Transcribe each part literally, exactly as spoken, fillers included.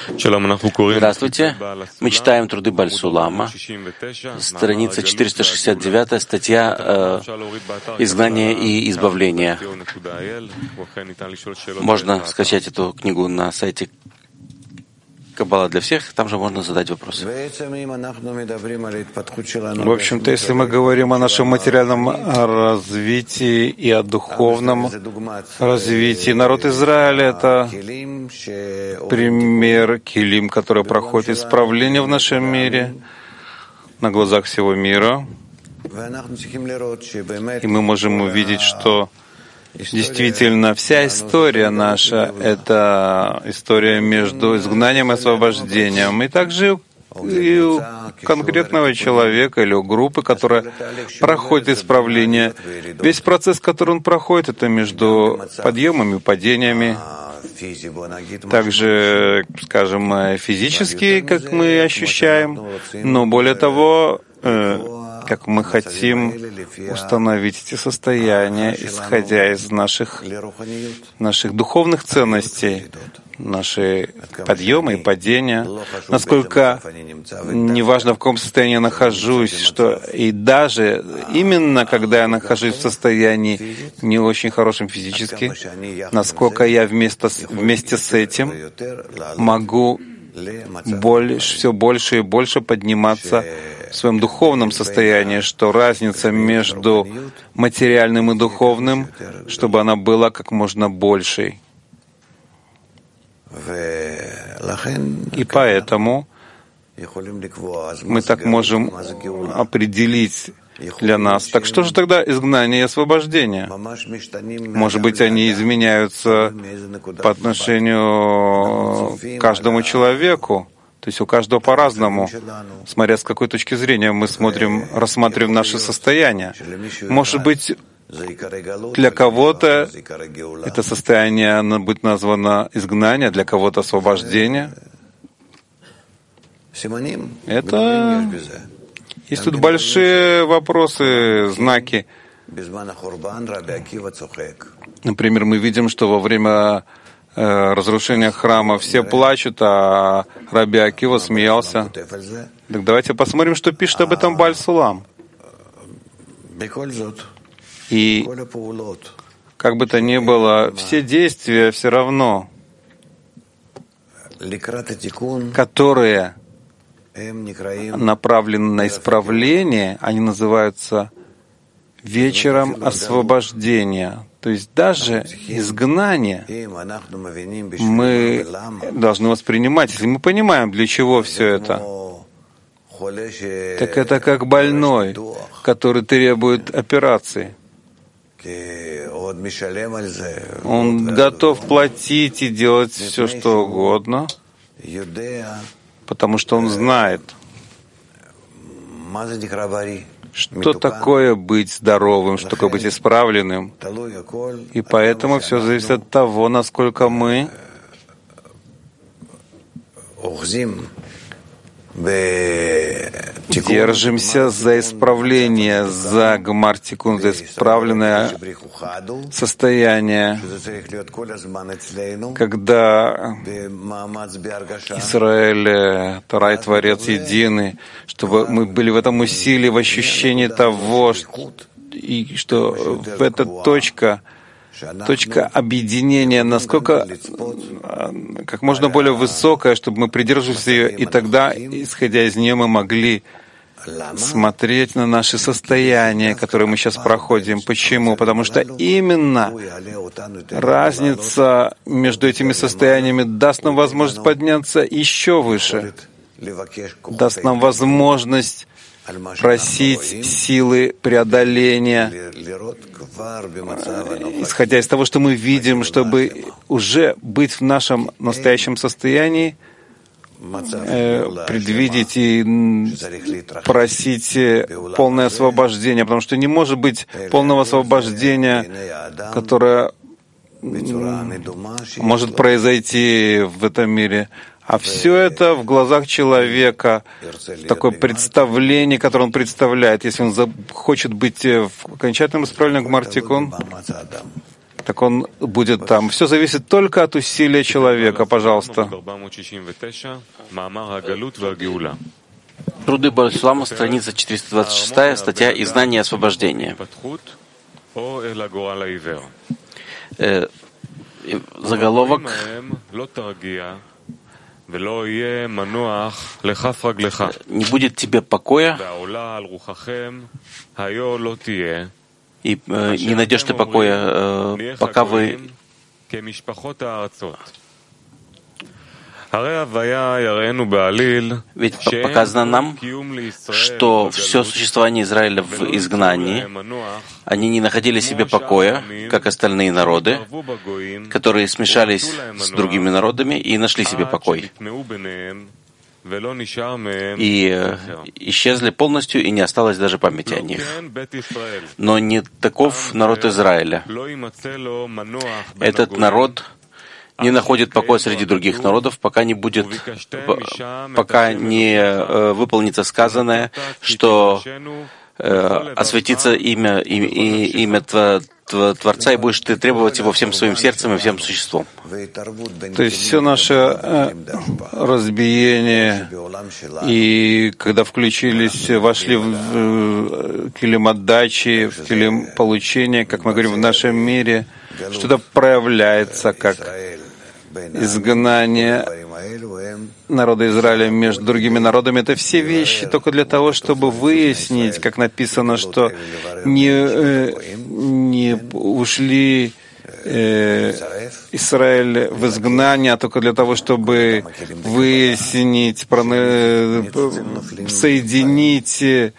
Здравствуйте. Мы читаем труды Бааль Сулама, страница четыреста шестьдесят девять, статья э, «Изгнание и избавление». Можно скачать эту книгу на сайте Каббала для всех, там же можно задать вопросы. В общем-то, если мы говорим о нашем материальном развитии и о духовном развитии, народ Израиля — это пример килим, который проходит исправление в нашем мире, на глазах всего мира. И мы можем увидеть, что действительно, вся история наша — это история между изгнанием и освобождением. И также и у конкретного человека или у группы, которая проходит исправление. Весь процесс, который он проходит, это между подъемами и падениями. Также, скажем, физически, как мы ощущаем, но более того, как мы хотим установить эти состояния, исходя из наших, наших духовных ценностей, наши подъемы и падения, насколько неважно, в каком состоянии я нахожусь, что и даже именно когда я нахожусь в состоянии не очень хорошем физически, насколько я вместо, вместе с этим могу больше, все больше и больше подниматься в своем духовном состоянии, что разница между материальным и духовным, чтобы она была как можно большей. И поэтому мы так можем определить для нас. Так что же тогда изгнание и освобождение? Может быть, они изменяются по отношению к каждому человеку, то есть у каждого по-разному, смотря с какой точки зрения мы смотрим, рассматриваем наше состояние. Может быть, для кого-то это состояние будет названо изгнание, для кого-то освобождение. Это есть тут большие вопросы, знаки. Например, мы видим, что во время э, разрушения храма все плачут, а Раби Акива смеялся. Так давайте посмотрим, что пишет об этом Бааль Сулам. И как бы то ни было, все действия все равно, которые направлены на исправление, они называются вечером освобождения. То есть даже изгнание мы должны воспринимать, если мы понимаем, для чего все это. Так это как больной, который требует операции. Он готов платить и делать все, что угодно, потому что он знает, что такое быть здоровым, что такое быть исправленным. И поэтому все зависит от того, насколько мы держимся за исправление, за гмар-тикун, за исправленное состояние, когда Израиль, Тора и Творец едины, чтобы мы были в этом усилии, в ощущении того, что, и что в эта точка, точка объединения, насколько как можно более высокая, чтобы мы придерживались ее, и тогда, исходя из нее, мы могли смотреть на наши состояния, которые мы сейчас проходим. Почему? Потому что именно разница между этими состояниями даст нам возможность подняться еще выше, даст нам возможность просить силы преодоления, исходя из того, что мы видим, чтобы уже быть в нашем настоящем состоянии, э, предвидеть и просить полное освобождение, потому что не может быть полного освобождения, которое может произойти в этом мире. А все это в глазах человека, такое представление, которое он представляет, если он хочет быть в окончательном исправлении гмар-тикун, так он будет там. Все зависит только от усилия человека, пожалуйста. Труды Бальсулама, страница четыреста двадцать шесть, статья «Изгнание и освобождение». Э, заголовок «Не будет тебе покоя, и э, не найдешь ты покоя, э, пока вы...» Ведь показано нам, что все существование Израиля в изгнании, они не находили себе покоя, как остальные народы, которые смешались с другими народами и нашли себе покой. И э, исчезли полностью, и не осталось даже памяти о них. Но не таков народ Израиля. Этот народ не находит покоя среди других народов, пока не будет, пока не э, выполнится сказанное, что э, осветится имя, и, и, имя Творца, и будешь ты требовать его всем своим сердцем и всем существом. То есть все наше э, разбиение, и когда включились, вошли в э, килим отдачи, в килим получения, как мы говорим, в нашем мире, что-то проявляется как изгнание народа Израиля между другими народами. Это все вещи только для того, чтобы выяснить, как написано, что не, э, не ушли э, Израиль в изгнание, а только для того, чтобы выяснить, соединить,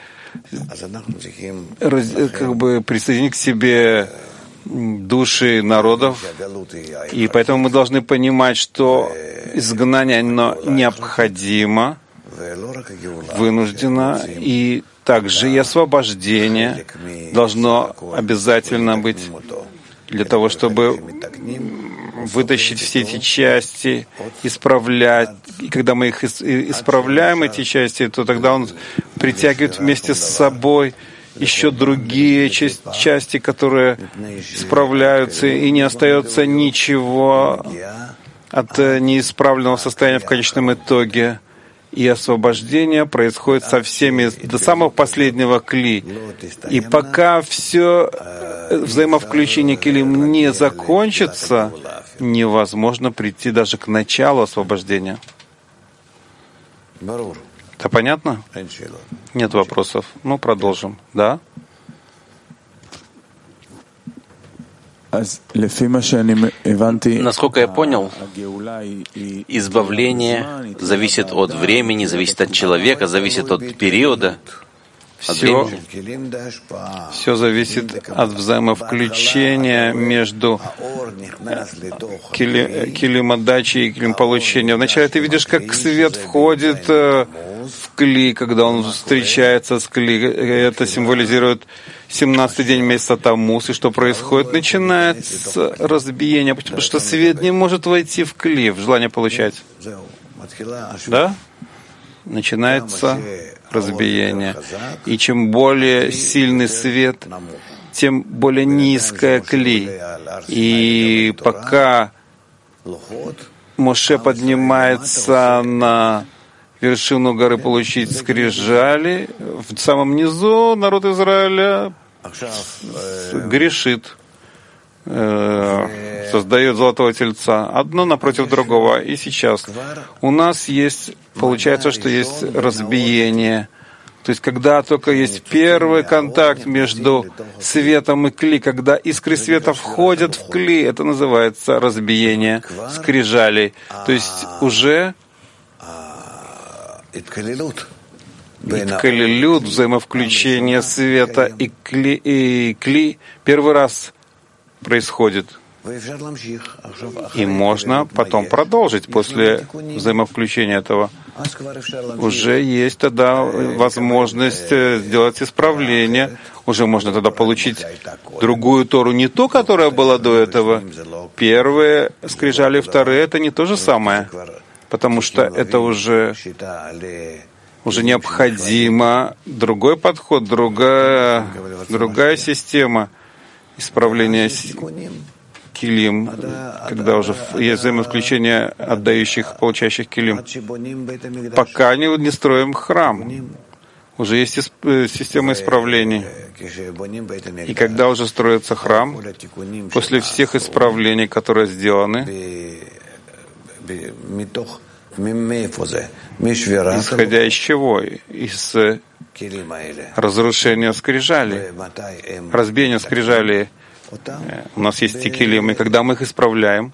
как бы присоединить к себе души народов, и поэтому мы должны понимать, что изгнание, оно необходимо, вынуждено, и также и освобождение должно обязательно быть для того, чтобы вытащить все эти части, исправлять. И когда мы их исправляем, эти части, то тогда он притягивает вместе с собой еще другие части, которые справляются, и не остается ничего от неисправленного состояния в конечном итоге. И освобождение происходит со всеми до самого последнего кли. И пока все взаимовключение килим не закончится, невозможно прийти даже к началу освобождения. Это понятно? Нет вопросов. Ну, продолжим. Да? Насколько я понял, избавление зависит от времени, зависит от человека, зависит от периода. Все, все зависит от взаимовключения между кили, килим отдачи и килим получения. Вначале ты видишь, как свет входит в кли, когда он встречается с кли. Это символизирует семнадцатый день месяца Таммуз. И что происходит? Начинается разбиение, потому что свет не может войти в кли, в желание получать. Да? Начинается разбиение. И чем более сильный свет, тем более низкая кли. И пока Моше поднимается на вершину горы получить скрижали, в самом низу народ Израиля грешит, создает золотого тельца, одно напротив другого. И сейчас у нас есть, получается, что есть разбиение. То есть, когда только есть первый контакт между светом и кли, когда искры света входят в кли, это называется разбиение скрижалей. То есть уже иткалилют, взаимовключение света и кли, и кли первый раз происходит. И можно потом продолжить после взаимовключения этого. Уже есть тогда возможность сделать исправление. Уже можно тогда получить другую Тору, не ту, которая была до этого. Первые скрижали, вторые — это не то же самое, потому что это уже, уже необходимо другой подход, другая, другая система исправления килим, когда уже есть взаимовключение отдающих, получающих килим. Пока не, не строим храм, уже есть система исправлений. И когда уже строится храм, после всех исправлений, которые сделаны, исходя из чего? Из разрушения скрижали, разбиения скрижали. У нас есть тикелим, и когда мы их исправляем,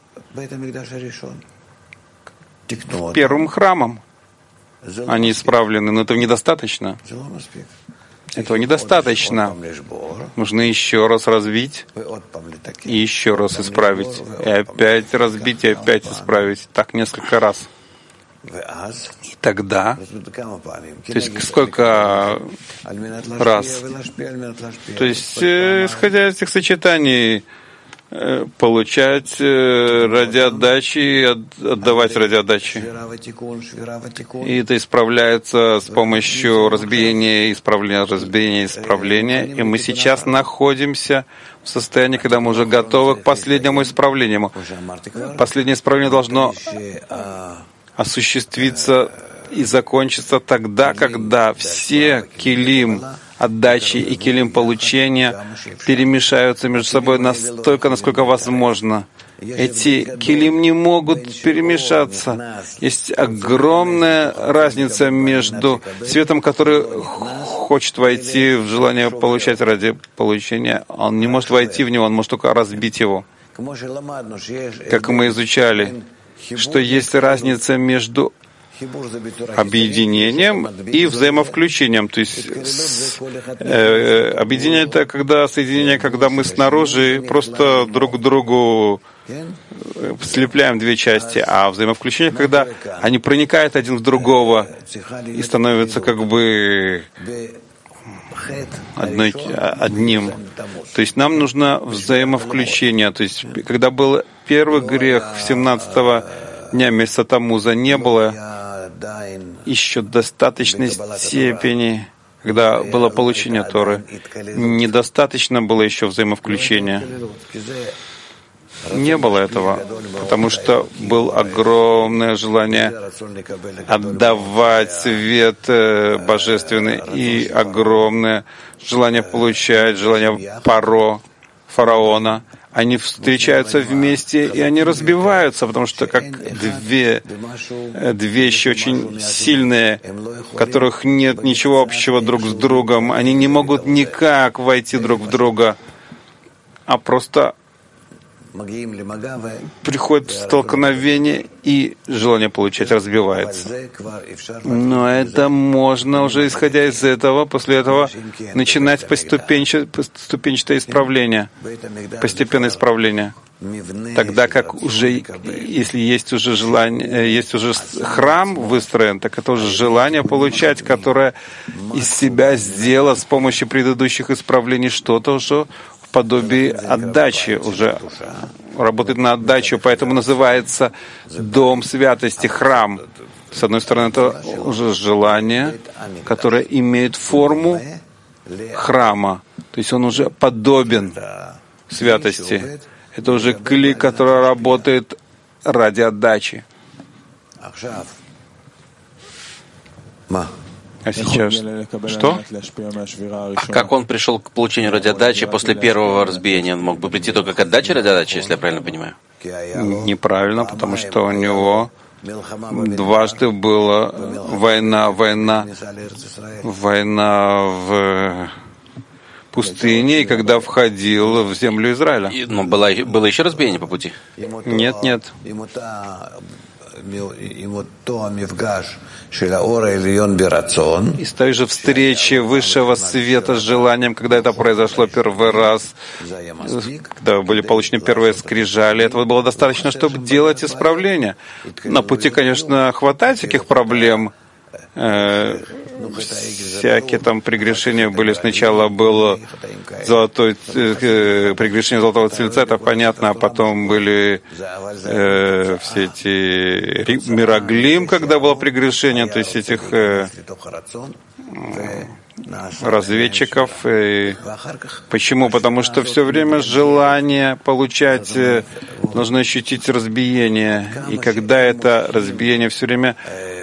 первым храмом они исправлены, но этого недостаточно. Этого недостаточно. Нужно еще раз разбить и еще раз исправить. И опять разбить, и опять исправить. Так несколько раз. И тогда, то есть сколько раз? То есть, исходя из этих сочетаний, получать ради отдачи, отдавать ради отдачи. И это исправляется с помощью разбиения, исправления, разбиения, исправления. И мы сейчас находимся в состоянии, когда мы уже готовы к последнему исправлению. Последнее исправление должно осуществиться и закончиться тогда, когда все килим отдачи и килим получения перемешаются между собой настолько, насколько возможно. Эти килим не могут перемешаться. Есть огромная разница между светом, который хочет войти в желание получать ради получения. Он не может войти в него, он может только разбить его. Как мы изучали, что есть разница между объединением и взаимовключением. То есть э, объединение — это когда соединение, когда мы снаружи просто друг к другу слепляем две части, а взаимовключение, когда они проникают один в другого и становятся как бы одной, одним. То есть нам нужно взаимовключение. То есть когда был первый грех семнадцатого дня месяца Тамуза, не было еще достаточной степени, когда было получение Торы, недостаточно было еще взаимовключения. Не было этого, потому что было огромное желание отдавать свет божественный и огромное желание получать, желание паро, фараона. Они встречаются вместе, и они разбиваются, потому что как две, две вещи очень сильные, у которых нет ничего общего друг с другом, они не могут никак войти друг в друга, а просто приходит столкновение, и желание получать разбивается. Но это можно уже, исходя из этого, после этого начинать поступенчатое, поступенчатое исправление, постепенное исправление. Тогда как уже, если есть уже желание, есть уже храм выстроен, так это уже желание получать, которое из себя сделало с помощью предыдущих исправлений что-то уже в подобии отдачи, уже работает на отдачу, поэтому называется дом святости, храм. С одной стороны, это уже желание, которое имеет форму храма, то есть он уже подобен святости. Это уже кли, который работает ради отдачи. А сейчас что? А как он пришел к получению ради отдачи после первого разбиения? Он мог бы прийти только к отдаче ради отдачи, если я правильно понимаю? Неправильно, потому что у него дважды была война, война, война в пустыне, и когда входил в землю Израиля. И, ну, было, было еще разбиение по пути? Нет, нет. Из той же встречи высшего света с желанием, когда это произошло первый раз, когда были получены первые скрижали, этого было достаточно, чтобы делать исправление. На пути, конечно, хватает всяких проблем, э, всякие там прегрешения были. Сначала было золотой, э, прегрешение золотого тельца, это понятно, а потом были э, все эти мироглим, когда было прегрешение, то есть этих э, разведчиков. И почему? Потому что все время желание получать, должно ощутить разбиение. И когда это разбиение все время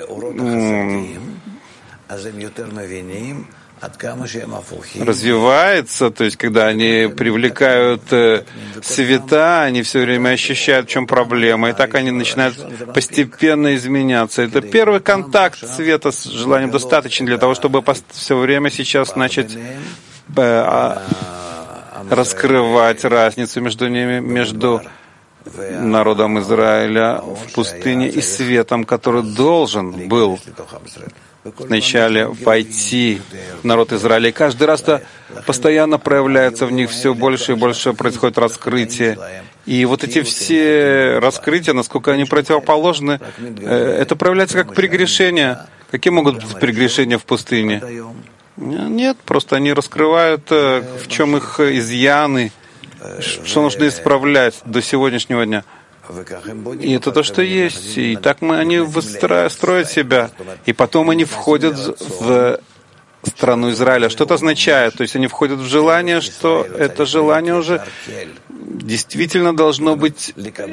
развивается, то есть когда они привлекают света, они все время ощущают, в чем проблема, и так они начинают постепенно изменяться. Это первый контакт света с желанием достаточно для того, чтобы все время сейчас начать раскрывать разницу между ними, между народом Израиля в пустыне и светом, который должен был вначале войти в народ Израиля. И каждый раз это постоянно проявляется в них, все больше и больше происходит раскрытие. И вот эти все раскрытия, насколько они противоположны, это проявляется как прегрешение. Какие могут быть прегрешения в пустыне? Нет, просто они раскрывают, в чем их изъяны, что нужно исправлять до сегодняшнего дня. И это то, что есть. И так мы, они выстроят, строят себя. И потом они входят в страну Израиля. Что это означает? То есть они входят в желание, что это желание уже действительно должно быть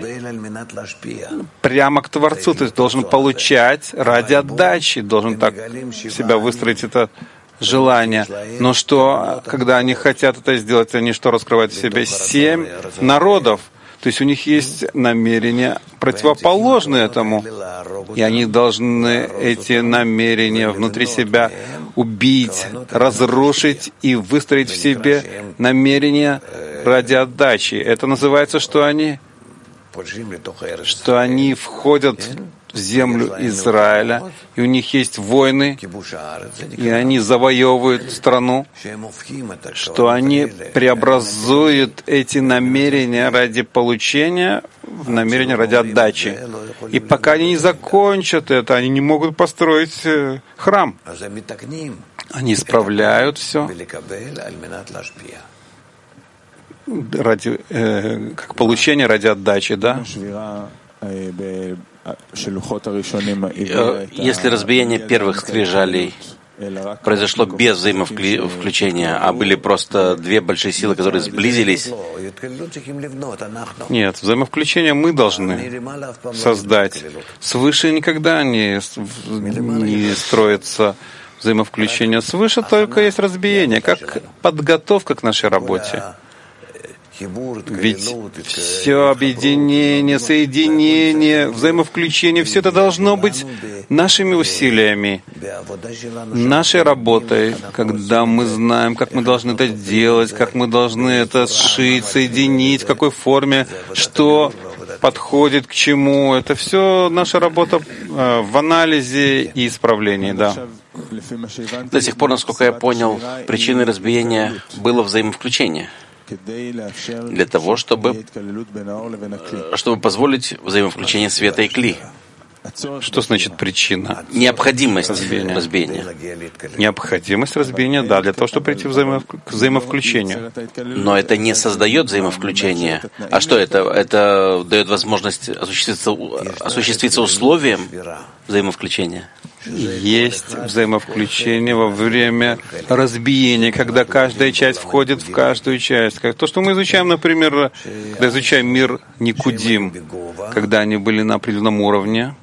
прямо к Творцу. То есть должен получать ради отдачи. Должен так себя выстроить это желание. Но что, когда они хотят это сделать, они что раскрывают в себе? Семь народов. То есть у них есть намерения противоположные этому. И они должны эти намерения внутри себя убить, разрушить и выстроить в себе намерения ради отдачи. Это называется, что они, что они входят в землю Израиля, и у них есть войны, и они завоевывают страну, что они преобразуют эти намерения ради получения в намерения ради отдачи. И пока они не закончат это, они не могут построить храм. Они исправляют все ради, э, как получение ради отдачи, да? Если разбиение первых скрижалей произошло без взаимовключения, а были просто две большие силы, которые сблизились. Нет, взаимовключение мы должны создать. Свыше никогда не, не строится взаимовключение. Свыше только есть разбиение, как подготовка к нашей работе. Ведь все объединение, соединение, взаимовключение, все это должно быть нашими усилиями, нашей работой, когда мы знаем, как мы должны это делать, как мы должны это сшить, соединить, в какой форме, что подходит к чему. Это все наша работа в анализе и исправлении, да. До сих пор, насколько я понял, причиной разбиения было взаимовключение. Для того, чтобы, чтобы позволить взаимовключение света и кли. Что значит причина? Необходимость разбиения. разбиения. Необходимость разбиения, да, для того, чтобы прийти к взаимовключению. Но это не создает взаимовключение. А что это? Это дает возможность осуществиться, осуществиться условием взаимовключения? Есть взаимовключение во время разбиения, когда каждая часть входит в каждую часть. То, что мы изучаем, например, когда изучаем мир Никудим, когда они были на определенном уровне,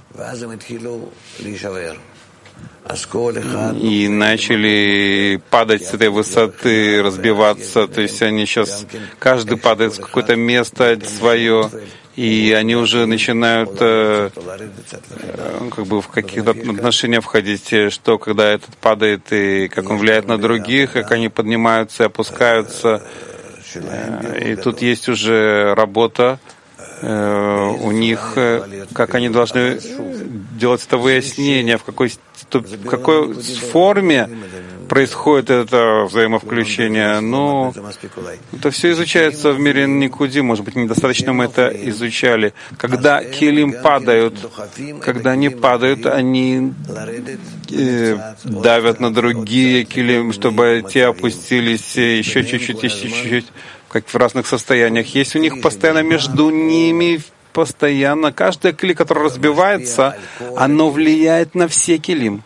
и начали падать с этой высоты, разбиваться, то есть они сейчас, каждый падает в какое-то место свое, и они уже начинают э, как бы в какие-то отношения входить, что когда этот падает, и как он влияет на других, как они поднимаются и опускаются. И тут есть уже работа э, у них, как они должны делать это выяснение, в какой, в какой форме происходит это взаимовключение. Но это все изучается в мире Никуди. Может быть, недостаточно мы это изучали. Когда килим падают, когда они падают, они э, давят на другие килим, чтобы те опустились еще чуть-чуть, еще чуть-чуть, как в разных состояниях. Есть у них постоянно между ними постоянно. Каждое кили, которое разбивается, оно влияет на все килим.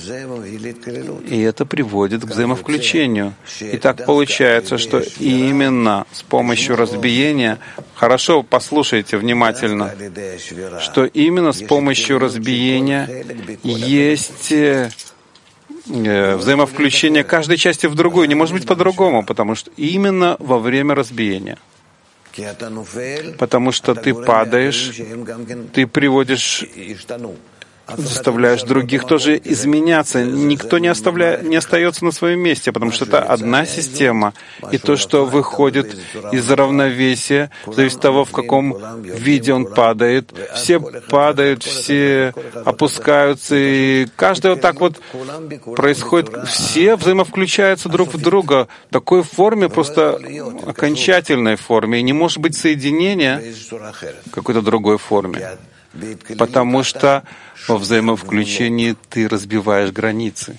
И это приводит к взаимовключению. И так получается, что именно с помощью разбиения, хорошо послушайте внимательно, что именно с помощью разбиения есть взаимовключение каждой части в другую. Не может быть по-другому, потому что именно во время разбиения. Потому что ты падаешь, ты приводишь, заставляешь других тоже изменяться. Никто не, оставляет, не остается на своем месте, потому что это одна система. И то, что выходит из равновесия, зависит от того, в каком виде он падает. Все падают, все опускаются, и каждый вот так вот происходит. Все взаимовключаются друг в друга в такой форме, просто окончательной форме. И не может быть соединения в какой-то другой форме. Потому что во взаимовключении ты разбиваешь границы.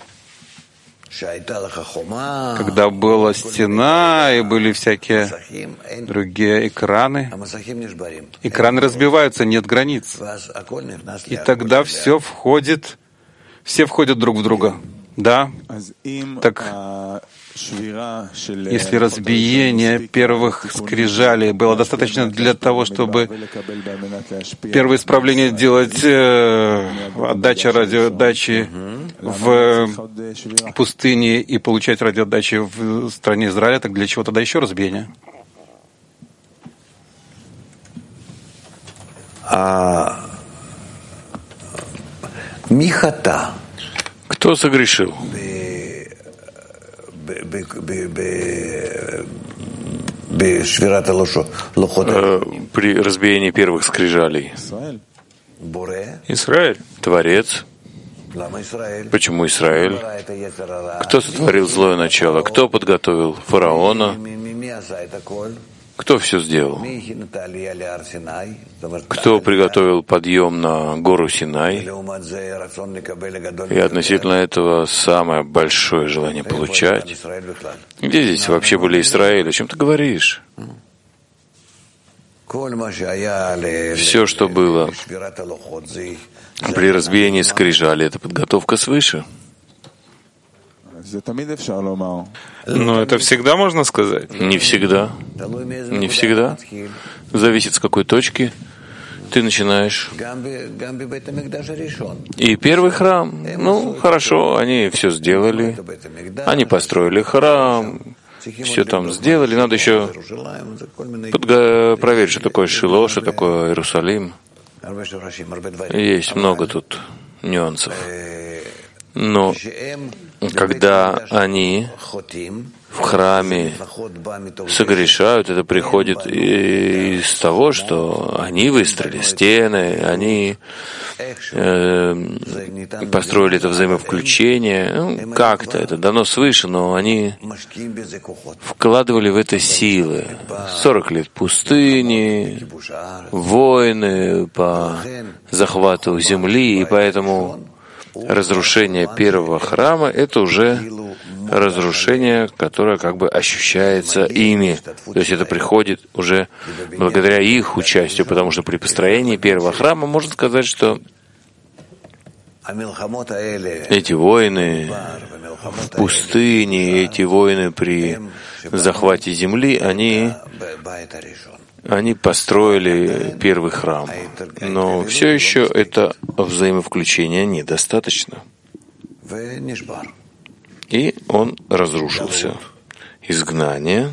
Когда была стена и были всякие другие экраны, экраны разбиваются, нет границ. И тогда все входит, все входят друг в друга. Да? Так если разбиение первых скрижалей было достаточно для того, чтобы первое исправление делать э, отдача радиоотдачи в пустыне и получать радиоотдачи в стране Израиля, так для чего тогда еще разбиение? Михата. Кто согрешил? При разбиении первых скрижалей. Израиль, Творец. Почему Израиль? Кто сотворил злое начало? Кто подготовил фараона? Кто все сделал? Кто приготовил подъем на гору Синай? И относительно этого самое большое желание получать. Где здесь вообще были Израиль? О чем ты говоришь? Все, что было при разбиении скрижали, это подготовка свыше. Но это всегда можно сказать? Не всегда. Не всегда. Зависит, с какой точки ты начинаешь. И первый храм, ну, хорошо, они все сделали. Они построили храм, все там сделали. Надо еще подго- проверить, что такое Шило, что такое Иерусалим. Есть много тут нюансов. Но когда они в храме согрешают, это приходит из того, что они выстроили стены, они э, построили это взаимовключение. Ну, как-то это дано свыше, но они вкладывали в это силы. Сорок лет пустыни, войны по захвату земли, и поэтому разрушение первого храма — это уже разрушение, которое как бы ощущается ими. То есть это приходит уже благодаря их участию, потому что при построении первого храма можно сказать, что эти войны в пустыне, эти войны при захвате земли, они Они построили первый храм, но все еще это взаимовключение недостаточно. И он разрушился. Изгнание.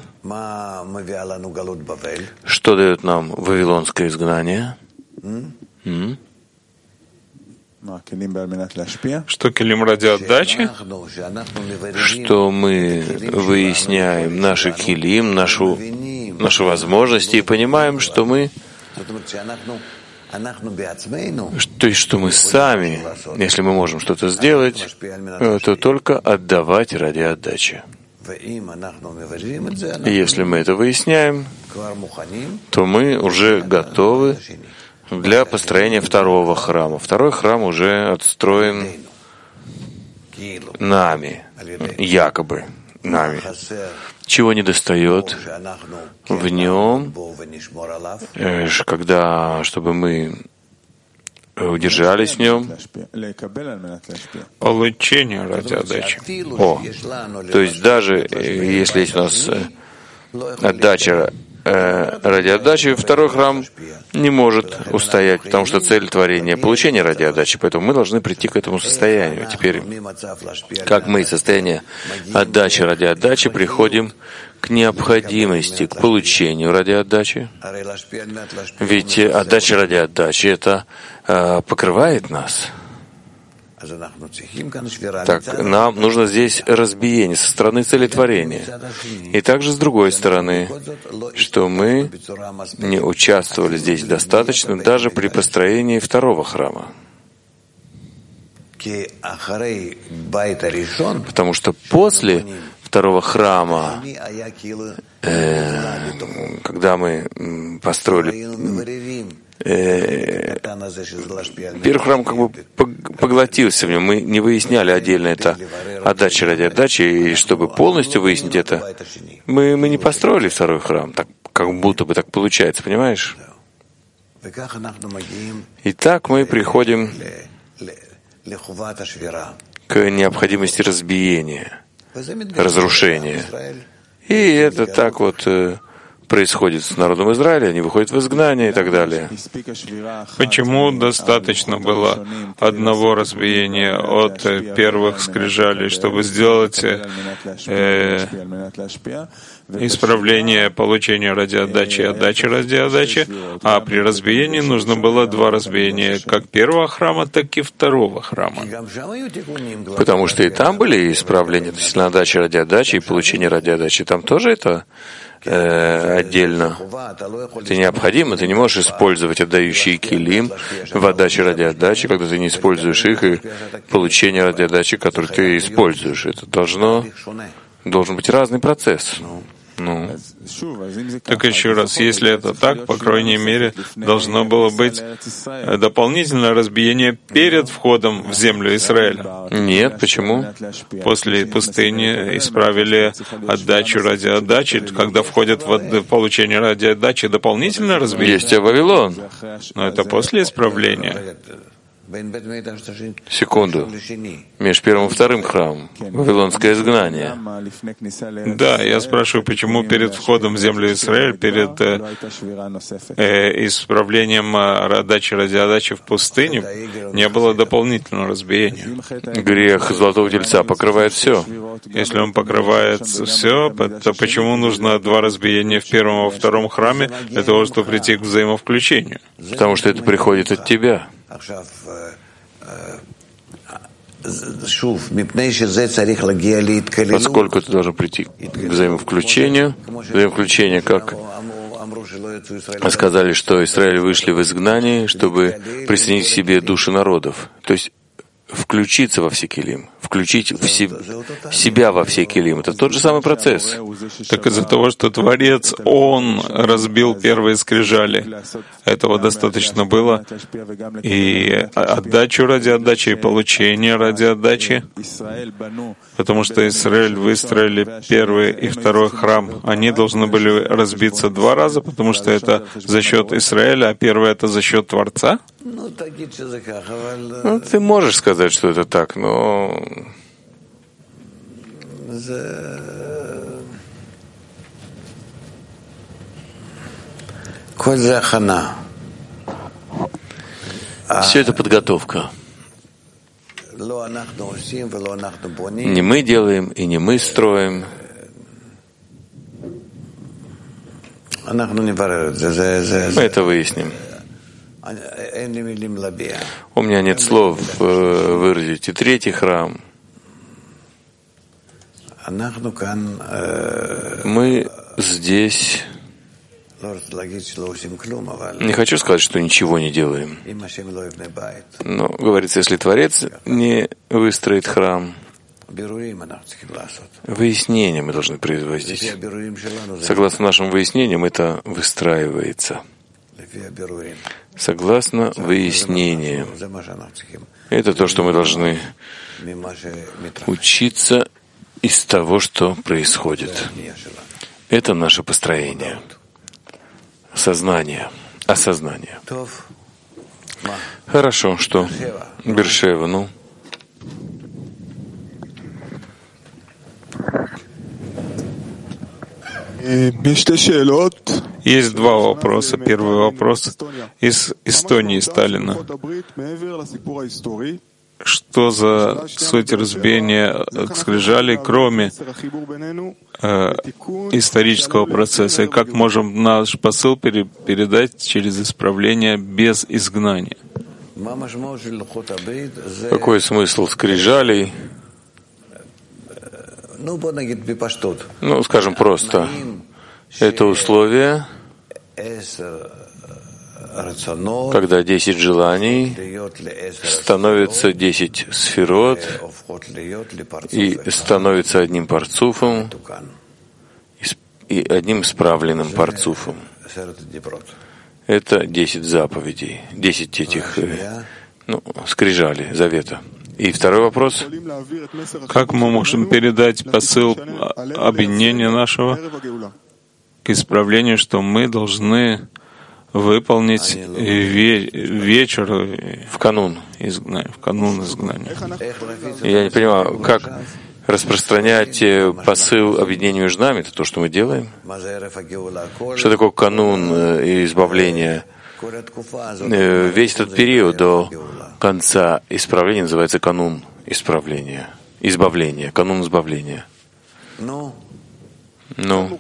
Что дает нам вавилонское изгнание? М? Что килим ради отдачи? Что мы выясняем наши килим, нашу, наши возможности и понимаем, что мы То есть, что мы сами, если мы можем что-то сделать, то только отдавать ради отдачи. И если мы это выясняем, то мы уже готовы для построения второго храма. Второй храм уже отстроен нами, якобы нами. Чего недостает в нем, когда, чтобы мы удержались в нем, получение ради отдачи. О, то есть даже если есть у нас отдача ради отдачи, второй храм не может устоять, потому что цель творения — получение ради отдачи. Поэтому мы должны прийти к этому состоянию. Теперь, как мы из состояния отдачи ради отдачи приходим к необходимости, к получению ради отдачи? Ведь отдача ради отдачи — это э, покрывает нас. Так, нам нужно здесь разбиение со стороны целетворения. И также с другой стороны, что мы не участвовали здесь достаточно даже при построении второго храма. Потому что после второго храма, э, когда мы построили Э, первый храм как бы поглотился в нем. Мы не выясняли отдельно это отдача ради отдачи, и чтобы полностью выяснить это, мы, мы не построили второй храм, так, как будто бы так получается, понимаешь? И так мы приходим к необходимости разбиения, разрушения. И это так вот происходит с народом Израиля, они выходят в изгнание и так далее. Почему достаточно было одного разбиения от первых скрижалей, чтобы сделать э, исправление получения ради отдачи и отдачи ради отдачи, а при разбиении нужно было два разбиения как первого храма, так и второго храма? Потому что и там были исправления, то есть на отдачи ради отдачи и получение ради отдачи. Там тоже это Э, отдельно. Это необходимо. Ты не можешь использовать отдающие килим в отдаче ради отдачи, когда ты не используешь их, и получение ради отдачи, который ты используешь. Это должно, должен быть разный процесс. Ну, так еще раз, если это так, по крайней мере, должно было быть дополнительное разбиение перед входом в землю Израиля. Нет, почему? После пустыни исправили отдачу ради отдачи, когда входят в получение ради отдачи, дополнительное разбиение. Есть а Вавилон. Но это после исправления. Секунду. Между первым и вторым храмом. Вавилонское изгнание. Да, я спрашиваю, почему перед входом в землю Израиль, перед э, э, исправлением отдачи ради отдачи в пустыне, не было дополнительного разбиения? Грех Золотого Тельца покрывает все. Если он покрывает все, то почему нужно два разбиения в первом и во втором храме для того, чтобы прийти к взаимовключению? Потому что это приходит от тебя. Поскольку ты должен прийти к взаимовключению, взаимовключение, как сказали, что Израиль вышли в изгнание, чтобы присоединить к себе души народов. То есть включиться во все килим, включить в се- себя во все килим. Это тот же самый процесс. Так из-за того, что Творец, Он разбил первые скрижали, этого достаточно было, и отдачу ради отдачи, и получение ради отдачи, потому что Израиль выстроили первый и второй храм. Они должны были разбиться два раза, потому что это за счет Израиля, а первый — это за счет Творца? Ну, ты можешь сказать, что это так, но... Все это подготовка. Не мы делаем и не мы строим. Мы это выясним. У меня нет слов выразить. И третий храм. Мы здесь Не хочу сказать, что ничего не делаем. Но, говорится, если Творец не выстроит храм, выяснения мы должны производить. Согласно нашим выяснениям, это выстраивается. Согласно выяснениям. Это то, что мы должны учиться из того, что происходит. Это наше построение. Сознание. Осознание. Хорошо, что? Бершева, ну? Есть два вопроса. Первый вопрос из Эстонии Сталина. Что за суть разбиения скрижалей, кроме э, исторического процесса? И как можем наш посыл пере, передать через исправление без изгнания? Какой смысл скрижалей? Ну, скажем просто, это условие, когда десять желаний становится десять сферот и становится одним парцуфом и одним исправленным парцуфом. Это десять заповедей, десять этих ну, скрижалей, завета. И второй вопрос. Как мы можем передать посыл объединения нашего к исправлению, что мы должны выполнить ве- вечер в канун изгнания, в канун изгнания. Я не понимаю, как распространять посыл объединения между нами, это то, что мы делаем. Что такое канун избавления? Весь этот период до конца исправления называется канун исправления, избавления, канун избавления. Ну,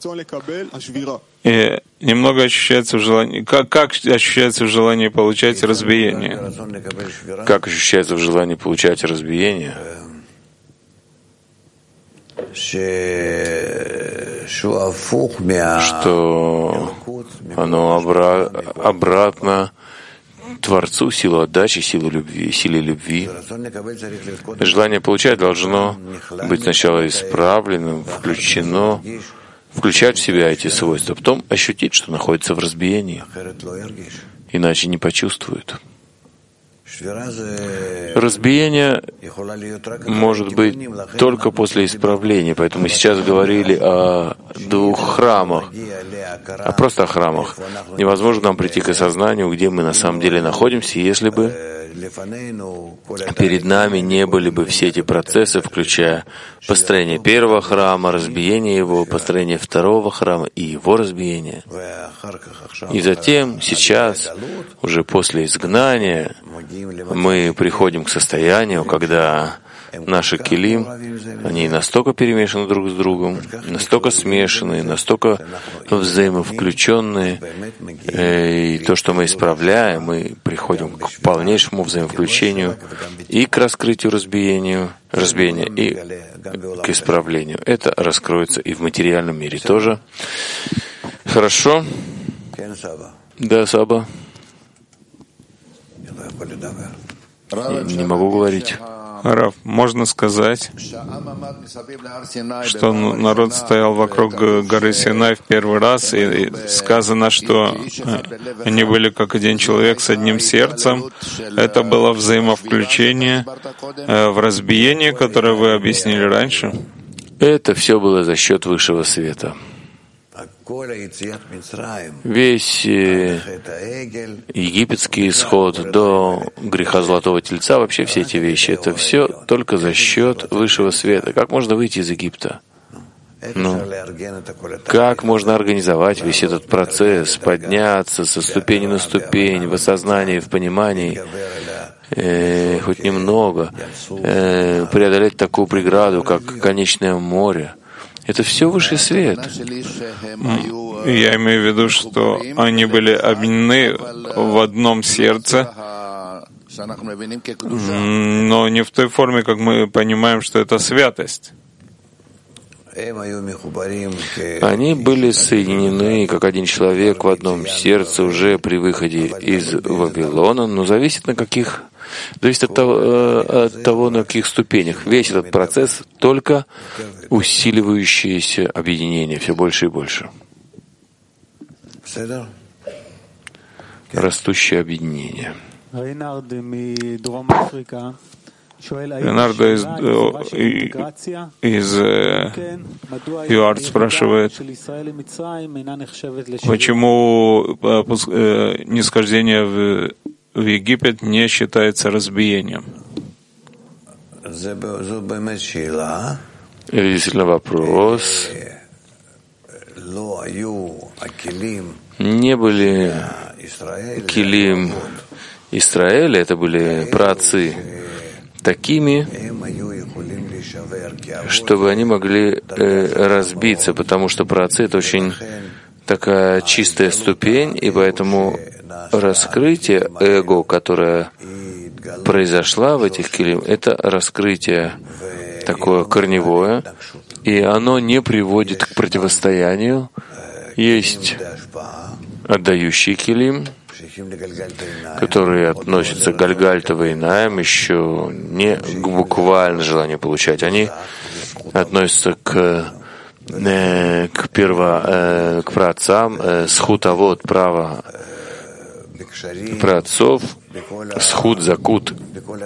и немного ощущается в желании. Как, как ощущается в желании получать разбиение? Как ощущается в желании получать разбиение? Что оно обра- обратно Творцу, силу отдачи, силу любви, силе любви. Желание получать должно быть сначала исправленным, включено, включать в себя эти свойства, потом ощутить, что находится в разбиении, иначе не почувствует. Разбиение может быть только после исправления, поэтому мы сейчас говорили о двух храмах, а просто о храмах. Невозможно нам прийти к осознанию, где мы на самом деле находимся, если бы перед нами не были бы все эти процессы, включая построение первого храма, разбиение его, построение второго храма и его разбиение. И затем, сейчас, уже после изгнания, мы приходим к состоянию, когда наши килим, они настолько перемешаны друг с другом, настолько смешаны, настолько взаимовключенные, и то, что мы исправляем, мы приходим к полнейшему взаимовключению и к раскрытию разбиению, разбиения, и к исправлению. Это раскроется и в материальном мире тоже. Хорошо? Да, Саба? Не могу говорить. Рав, можно сказать, что народ стоял вокруг горы Синай в первый раз, и сказано, что они были как один человек с одним сердцем. Это было взаимовключение в разбиение, которое вы объяснили раньше. Это все было за счет высшего света. Весь египетский исход до греха Золотого Тельца, вообще все эти вещи, это все только за счет высшего света. Как можно выйти из Египта? Ну, как можно организовать весь этот процесс, подняться со ступени на ступень, в осознании, в понимании, э, хоть немного, э, преодолеть такую преграду, как конечное море? Это все высший свет. Я имею в виду, что они были объединены в одном сердце, но не в той форме, как мы понимаем, что это святость. Они были соединены как один человек в одном сердце уже при выходе из Вавилона, но зависит на каких, зависит от того, от того, на каких ступенях. Весь этот процесс только усиливающееся объединение, все больше и больше. Растущее объединение. Леонардо из, из ЮАРТ спрашивает, почему нисхождение в, в Египет не считается разбиением? Действительно вопрос. Не были килим Исраэля, это были праотцы, такими, чтобы они могли э, разбиться, потому что праотцы — это очень такая чистая ступень, и поэтому раскрытие эго, которое произошло в этих килим, это раскрытие такое корневое, и оно не приводит к противостоянию. Есть отдающий килим, которые относятся к Гальгальта Вейнаем, еще не к буквально желанию получать. Они относятся к, э, к, перво, э, к праотцам, э, схутовод, право праотцов, схут, закут.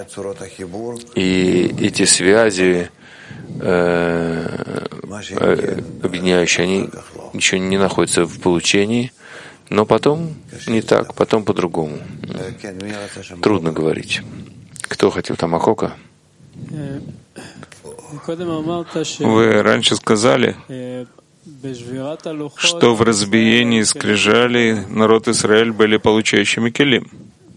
И эти связи э, э, объединяющие, они еще не находятся в получении, но потом не так, потом по-другому. Трудно говорить. Кто хотел тамахока? Вы раньше сказали, что в разбиении скрижалей народ Израиль были получающими келим.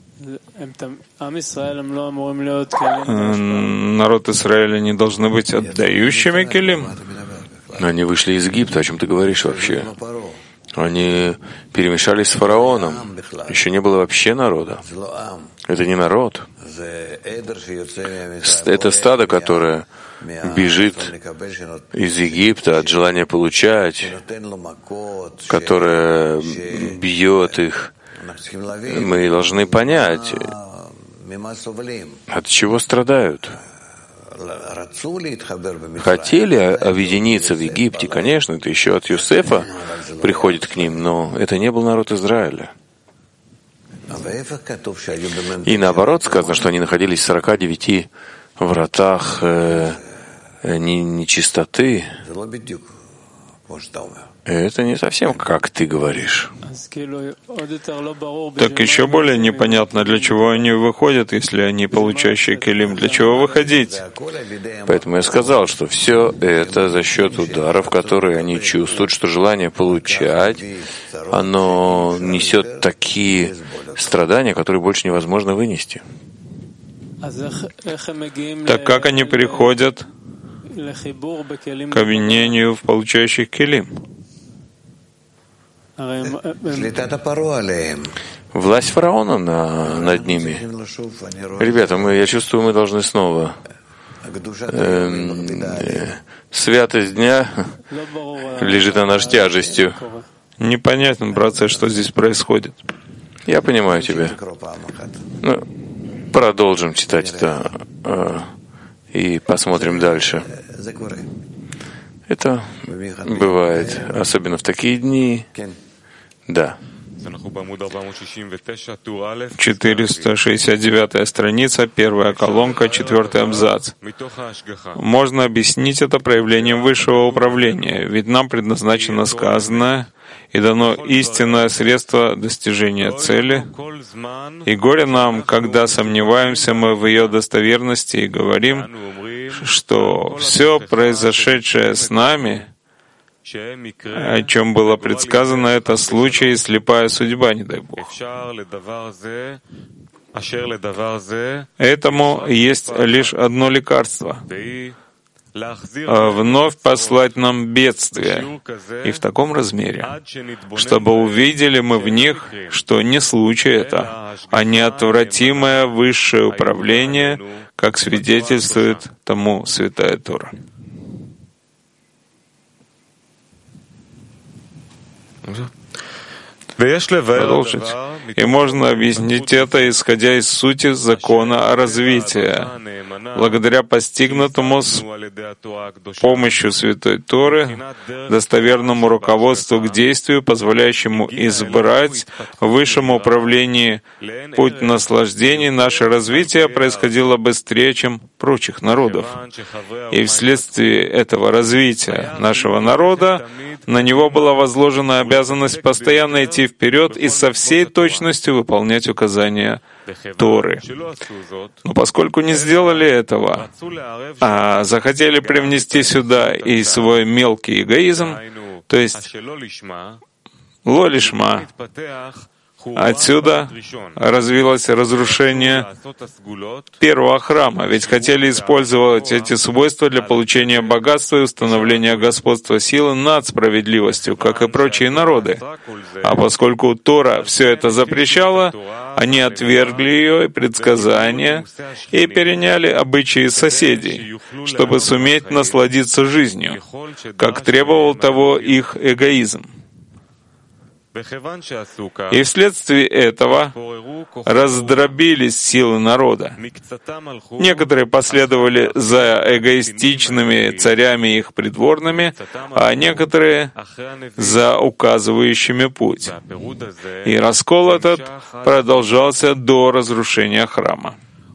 Народ Израиля не должны быть отдающими келим. Но они вышли из Египта. О чем ты говоришь вообще? Они перемешались с фараоном. Еще не было вообще народа. Это не народ. Это стадо, которое бежит из Египта от желания получать, которое бьет их. Мы должны понять, от чего страдают. Хотели объединиться в Египте, конечно, это еще от Юсефа приходит к ним, но это не был народ Израиля. И наоборот сказано, что они находились в сорока девяти вратах э, нечистоты. Это не совсем как ты говоришь. Так еще более непонятно, для чего они выходят, если они получающие келим. Для чего выходить? Поэтому я сказал, что все это за счет ударов, которые они чувствуют, что желание получать, оно несет такие страдания, которые больше невозможно вынести. Так как они приходят к обвинению в получающих келим? Власть фараона на, над ними. Ребята, мы, я чувствую, мы должны снова. Э, э, святость дня лежит на нас тяжестью. Непонятен процесс, что здесь происходит. Я понимаю тебя. Ну, продолжим читать это э, и посмотрим дальше. Это бывает, особенно в такие дни. Да. четыреста шестьдесят девятая страница, первая колонка, четвертый абзац. Можно объяснить это проявлением высшего управления, ведь нам предназначено сказанное и дано истинное средство достижения цели. И горе нам, когда сомневаемся мы в ее достоверности и говорим, что все произошедшее с нами, о чем было предсказано, это случай и слепая судьба, не дай Бог. Этому есть лишь одно лекарство — вновь послать нам бедствие, и в таком размере, чтобы увидели мы в них, что не случай это, а неотвратимое высшее управление, как свидетельствует тому Святая Тора. Продолжить. И можно объяснить это, исходя из сути закона развития. Благодаря постигнутому с помощью Святой Торы, достоверному руководству к действию, позволяющему избрать в высшем управлении путь наслаждений, наше развитие происходило быстрее, чем прочих народов. И вследствие этого развития нашего народа на него была возложена обязанность постоянно идти вперед и со всей точностью выполнять указания Торы. Но поскольку не сделали этого, а захотели привнести сюда и свой мелкий эгоизм, то есть лолишма, отсюда развилось разрушение первого храма, ведь хотели использовать эти свойства для получения богатства и установления господства силы над справедливостью, как и прочие народы. А поскольку Тора все это запрещала, они отвергли ее и предсказания и переняли обычаи соседей, чтобы суметь насладиться жизнью, как требовал того их эгоизм. И вследствие этого раздробились силы народа. Некоторые последовали за эгоистичными царями и их придворными, а некоторые — за указывающими путь. И раскол этот продолжался до разрушения храма.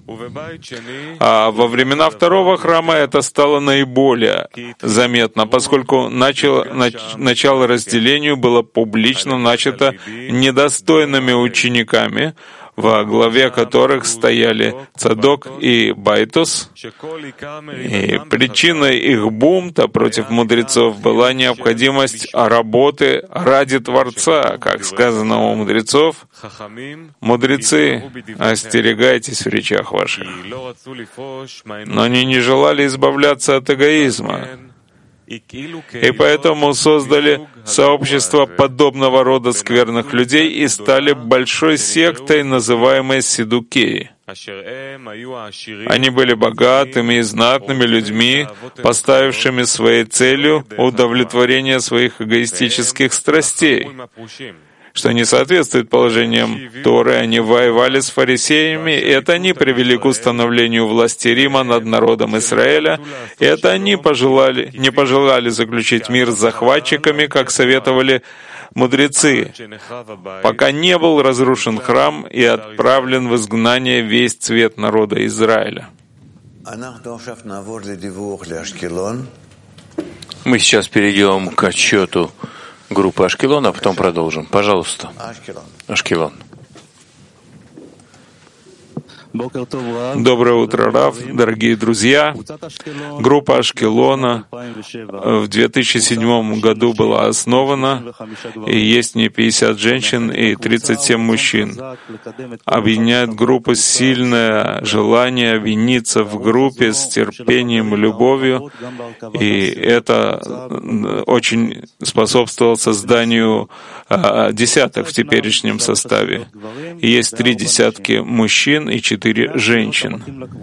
А во времена второго храма это стало наиболее заметно, поскольку начало, нач, начало разделению было публично начато недостойными учениками, во главе которых стояли Цадок и Байтус. И причиной их бунта против мудрецов была необходимость работы ради Творца, как сказано у мудрецов: «Мудрецы, остерегайтесь в речах ваших». Но они не желали избавляться от эгоизма, и поэтому создали сообщество подобного рода скверных людей и стали большой сектой, называемой Сидукеи. Они были богатыми и знатными людьми, поставившими своей целью удовлетворение своих эгоистических страстей, что не соответствует положениям Торы. Они воевали с фарисеями, и это они привели к установлению власти Рима над народом Израиля, и это они пожелали, не пожелали заключить мир с захватчиками, как советовали мудрецы, пока не был разрушен храм и отправлен в изгнание весь цвет народа Израиля. Мы сейчас перейдем к отчету группы Ашкелон, а потом продолжим. Пожалуйста. Ашкелон. Доброе утро, Рав, дорогие друзья. Группа Ашкелона в две тысячи седьмом году была основана, и есть в ней пятьдесят женщин и тридцать семь мужчин. Объединяет группу сильное желание объединиться в группе с терпением и любовью, и это очень способствовало созданию а, десяток в теперешнем составе. Есть три десятки мужчин и четыре женщин.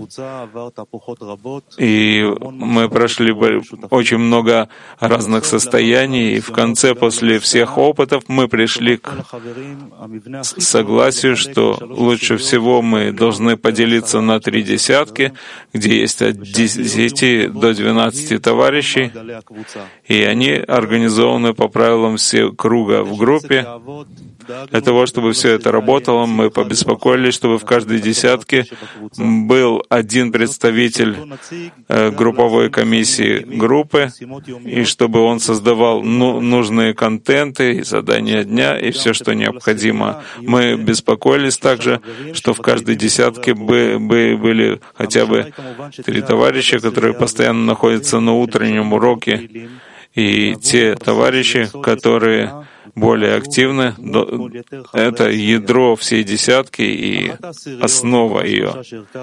И мы прошли очень много разных состояний, и в конце, после всех опытов, мы пришли к согласию, что лучше всего мы должны поделиться на три десятки, где есть от десяти до двенадцати товарищей, и они организованы по правилам все круга в группе. Для того, чтобы все это работало, мы побеспокоились, чтобы в каждой десятке был один представитель э, групповой комиссии группы, и чтобы он создавал ну, нужные контенты и задания дня, и все, что необходимо. Мы беспокоились также, что в каждой десятке бы, бы были хотя бы три товарища, которые постоянно находятся на утреннем уроке, и те товарищи, которые более активны, это ядро всей десятки и основа ее.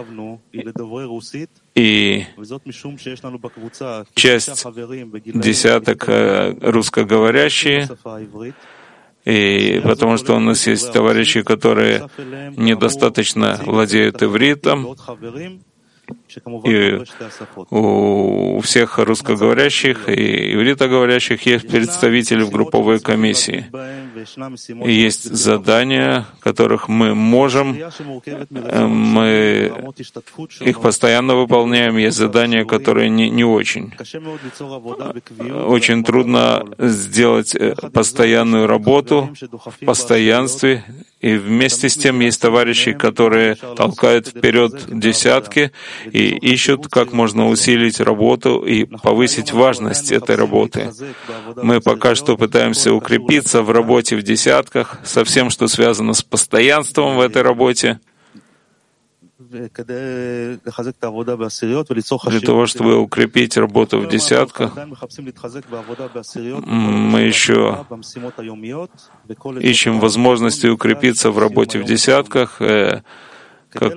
И часть десяток русскоговорящие, и потому что у нас есть товарищи, которые недостаточно владеют ивритом, И у всех русскоговорящих и ивритоговорящих есть представители в групповой комиссии. И есть задания, которых мы можем, мы их постоянно выполняем, есть задания, которые не, не очень. Очень трудно сделать постоянную работу в постоянстве, и вместе с тем есть товарищи, которые толкают вперед десятки и ищут, как можно усилить работу и повысить важность этой работы. Мы пока что пытаемся укрепиться в работе в десятках, со всем, что связано с постоянством в этой работе, для того, чтобы укрепить работу в десятках. Мы еще ищем возможности укрепиться в работе в десятках, как,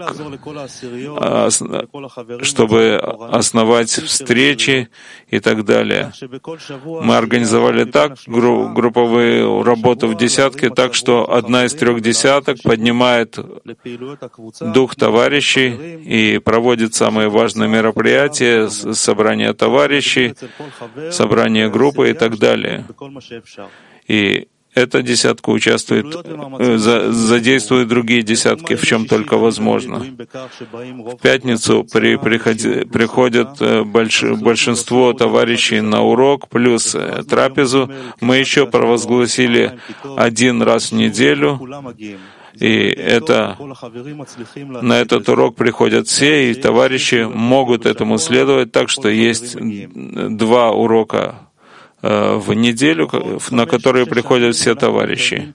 чтобы основать встречи и так далее. Мы организовали так гру, групповую работу в десятке, так что одна из трех десяток поднимает дух товарищей и проводит самые важные мероприятия, собрание товарищей, собрание группы и так далее. И эта десятка участвует, задействует другие десятки, в чем только возможно. В пятницу при, приходи, приходят больш, большинство товарищей на урок, плюс трапезу. Мы еще провозгласили один раз в неделю, и это, на этот урок приходят все, и товарищи могут этому следовать, так что есть два урока в неделю, на которые приходят все товарищи.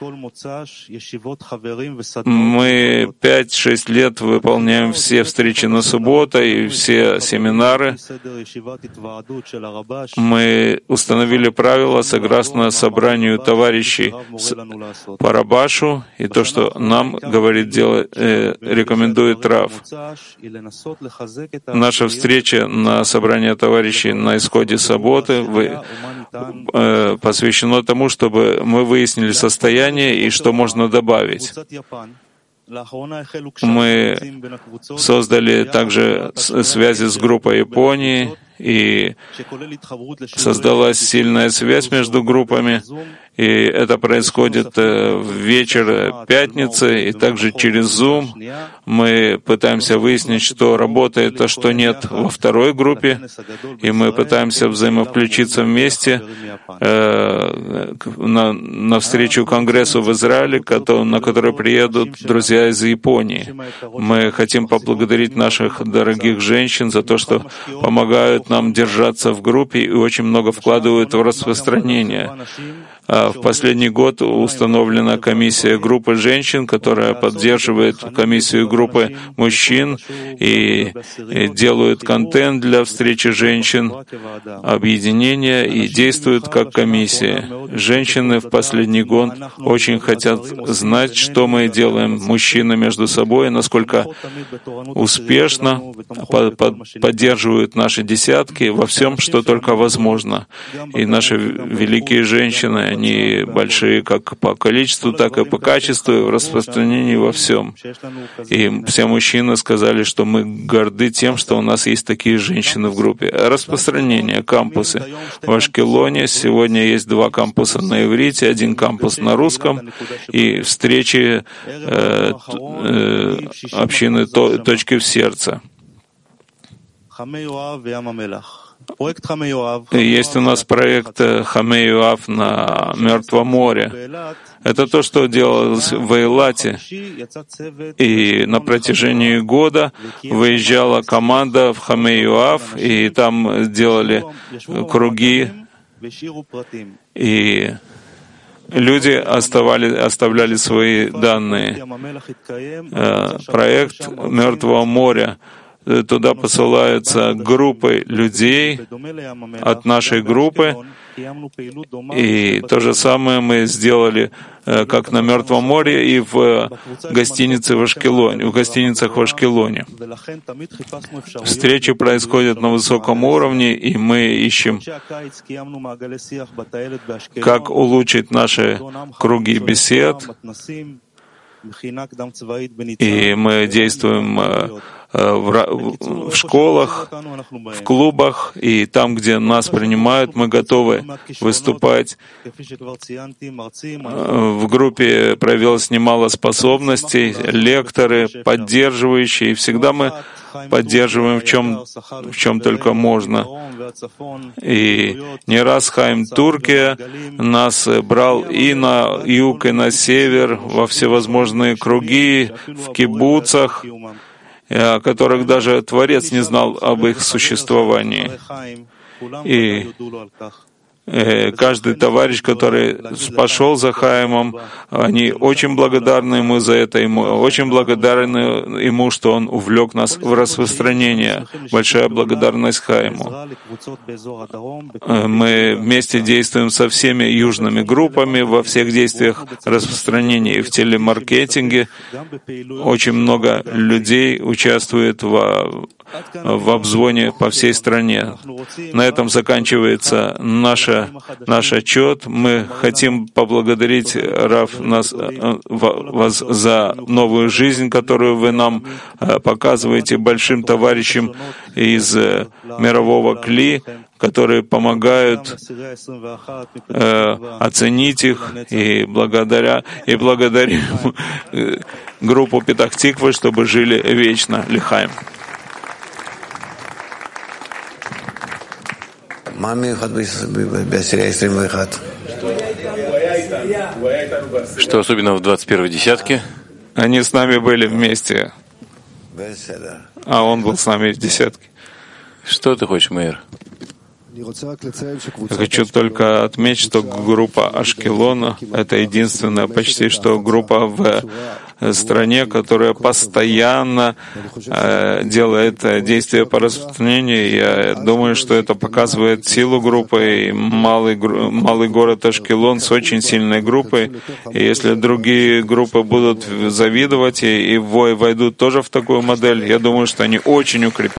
Мы пять-шесть лет выполняем все встречи на субботу и все семинары. Мы установили правила согласно собранию товарищей по Рабашу и то, что нам говорит, делать, э, рекомендует Рав. Наша встреча на собрание товарищей на исходе субботы вы посвящено тому, чтобы мы выяснили состояние и что можно добавить. Мы создали также связи с группой Японии, и создалась сильная связь между группами, и это происходит в вечер пятницы, и также через Zoom мы пытаемся выяснить, что работает, а что нет во второй группе, и мы пытаемся взаимовключиться вместе э, на, на встречу Конгрессу в Израиле, на который приедут друзья из Японии. Мы хотим поблагодарить наших дорогих женщин за то, что помогают нам держаться в группе и очень много вкладывают в распространение. В последний год установлена комиссия группы женщин, которая поддерживает комиссию группы мужчин и делают контент для встречи женщин, объединения и действуют как комиссия. Женщины в последний год очень хотят знать, что мы делаем, мужчины между собой, насколько успешно поддерживают наши десятки во всем, что только возможно. И наши великие женщины, они большие как по количеству, так и по качеству, и в распространении во всем. И все мужчины сказали, что мы горды тем, что у нас есть такие женщины в группе. Распространение, кампусы. В Ашкелоне сегодня есть два кампуса на иврите, один кампус на русском, и встречи э, э, общины «Точки в сердце». Есть у нас проект Хамей Йоав на Мертвом море. Это то, что делалось в Эйлате. И на протяжении года выезжала команда в Хамей Йоав, и там делали круги, и люди оставали, оставляли свои данные. Проект Мертвого моря. Туда посылаются группы людей от нашей группы, и то же самое мы сделали как на Мертвом море и в гостинице в Ашкелоне, в гостиницах в Ашкелоне. Встречи происходят на высоком уровне, и мы ищем, как улучшить наши круги бесед. И мы действуем в школах, в клубах, и там, где нас принимают, мы готовы выступать. В группе проявилось немало способностей, лекторы, поддерживающие, и всегда мы поддерживаем в чем, в чем только можно. И не раз Хаим Туркия нас брал и на юг, и на север, во всевозможные круги, в кибуцах, о которых даже Творец не знал об их существовании. И каждый товарищ, который пошел за Хаимом, они очень благодарны ему за это, ему, очень благодарны ему, что он увлек нас в распространение. Большая благодарность Хаиму. Мы вместе действуем со всеми южными группами во всех действиях распространения и в телемаркетинге. Очень много людей участвует в, в обзвоне по всей стране. На этом заканчивается наша наш отчет. Мы хотим поблагодарить, Рав, нас, вас за новую жизнь, которую вы нам показываете, большим товарищам из мирового Кли, которые помогают э, оценить их, и благодаря и благодарим группу Петах Тиквы, чтобы жили вечно. Лихаим. Что особенно в двадцать первой десятке? Они с нами были вместе, а он был с нами в десятке. Что ты хочешь, Мейер? Я хочу только отметить, что группа Ашкелона — это единственная почти что группа в стране, которая постоянно э, делает действия по распространению. Я думаю, что это показывает силу группы. И малый, малый город Ашкелон с очень сильной группой. И если другие группы будут завидовать и, и войдут тоже в такую модель, я думаю, что они очень укрепят